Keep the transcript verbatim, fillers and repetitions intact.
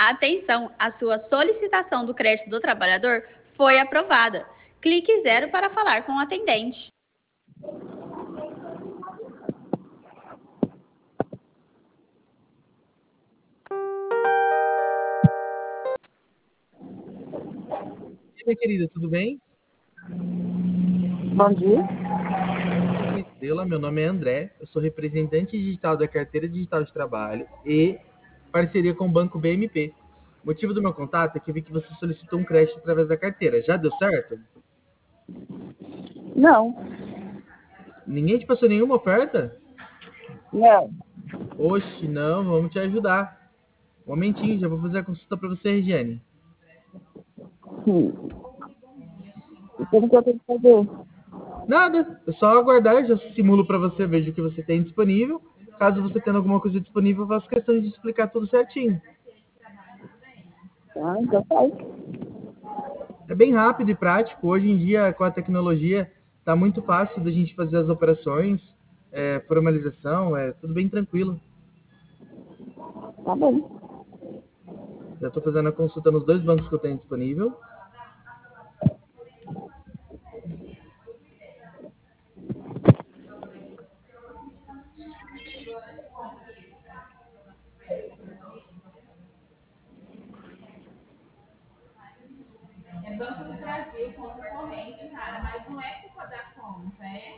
Atenção, a sua solicitação do crédito do trabalhador foi aprovada. Clique zero para falar com o atendente. E aí, minha querida, tudo bem? Bom dia. Estrela, meu nome é André, eu sou representante digital da Carteira Digital de Trabalho e parceria com o Banco B M P. O motivo do meu contato é que eu vi que você solicitou um crédito através da carteira. Já deu certo? Não, Ninguém te passou nenhuma oferta? não. Oxe, não, vamos te ajudar. Um momentinho, já vou fazer a consulta para você, Regiane. Sim. E como que eu tenho que fazer? Nada, é só aguardar, eu já simulo para você, vejo o que você tem disponível. Caso você tenha alguma coisa disponível, eu faço questão de explicar tudo certinho. Ah, então faz. É bem rápido e prático. Hoje em dia, com a tecnologia, está muito fácil da gente fazer as operações, é, formalização, é tudo bem tranquilo. Tá bom. Já estou fazendo a consulta nos dois bancos que eu tenho disponível. É Banco do Brasil, conta corrente, cara, mas não é culpa da conta, é?